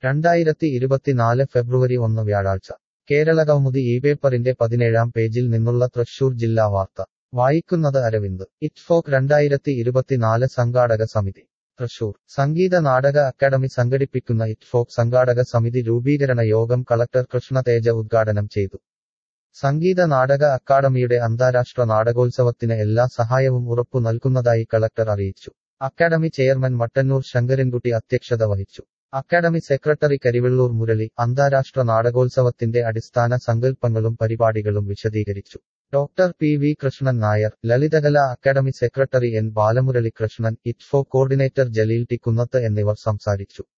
2024 ഫെബ്രുവരി 1 വ്യാഴാഴ്ച കേരളകൗമുദി ഈ പേപ്പറിന്റെ 17-ാം പേജിൽ നിന്നുള്ള തൃശൂർ ജില്ലാ വാർത്ത വായിക്കുന്നത് അരവിന്ദ്. ഇറ്റ്ഫോക് 2024 സംഘാടക സമിതി തൃശൂർ. സംഗീത നാടക അക്കാദമി സംഘടിപ്പിക്കുന്ന ഇറ്റ്ഫോക് സംഘാടക സമിതി രൂപീകരണ യോഗം കളക്ടർ കൃഷ്ണതേജ ഉദ്ഘാടനം ചെയ്തു. സംഗീത നാടക അക്കാദമിയുടെ അന്താരാഷ്ട്ര നാടകോത്സവത്തിന് എല്ലാ സഹായവും ഉറപ്പു നൽകുന്നതായി കളക്ടർ അറിയിച്ചു. അക്കാദമി ചെയർമാൻ മട്ടന്നൂർ ശങ്കരൻകുട്ടി അധ്യക്ഷത വഹിച്ചു. അക്കാദമി സെക്രട്ടറി കരിവെള്ളൂർ മുരളി അന്താരാഷ്ട്ര നാടകോത്സവത്തിന്റെ അടിസ്ഥാന സങ്കല്പങ്ങളും പരിപാടികളും വിശദീകരിച്ചു. Doctor P V Krishnan Nair, Lalithakala Akademi secretary N Balamurali Krishnan, ITFoK coordinator Jaleel T Kunnath എന്നിവർ സംസാരിച്ചു.